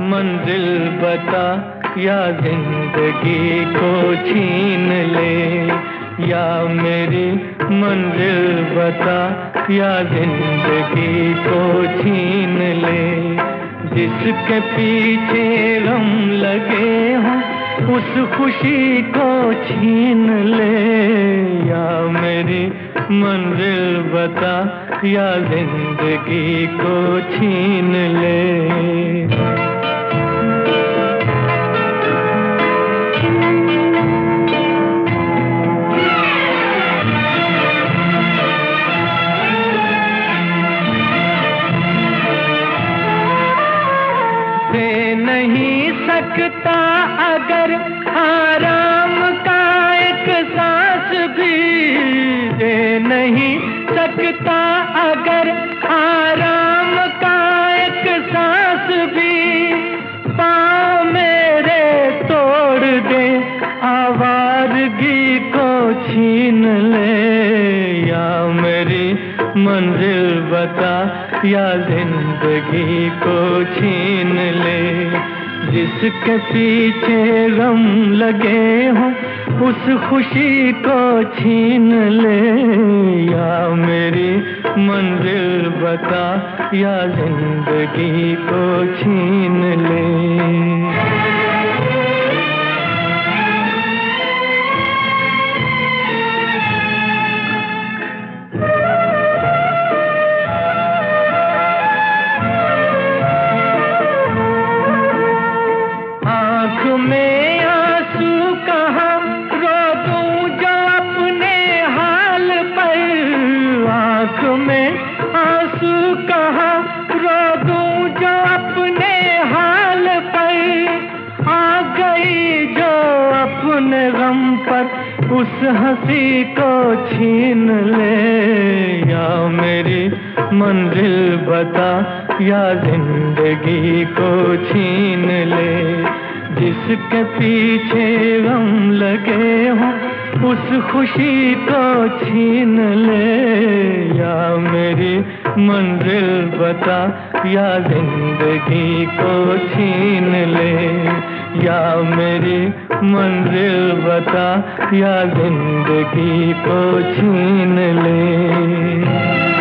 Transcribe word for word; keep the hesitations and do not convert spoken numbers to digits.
मंजिल बता या जिंदगी को छीन ले, या मेरी मंजिल बता या जिंदगी को छीन ले। जिसके पीछे गम लगे हों उस खुशी को छीन ले, या मेरी मंजिल बता या जिंदगी को छीन ले। दे नहीं सकता अगर आराम का एक सांस भी, दे नहीं सकता अगर आराम का एक सांस भी। पाँव मेरे तोड़ दे आवारगी को छीन ले, या मेरी मंजिल बता या जिंदगी को छीन ले। जिसके पीछे गम लगे हों उस खुशी को छीन ले, या मेरी मंजिल बता या जिंदगी को छीन ले। में आंसू कहाँ रो दूं जो अपने हाल पर, आँख में आंसू कहाँ रो दूं जो अपने हाल पर। आ गई जो अपने गम पर उस हंसी को छीन ले, या मेरी मंजिल बता या जिंदगी को छीन ले। जिसके पीछे गम लगे हों उस खुशी को छीन ले, या मेरी मंजिल बता या जिंदगी को छीन ले, या मेरी मंजिल बता या जिंदगी को छीन ले।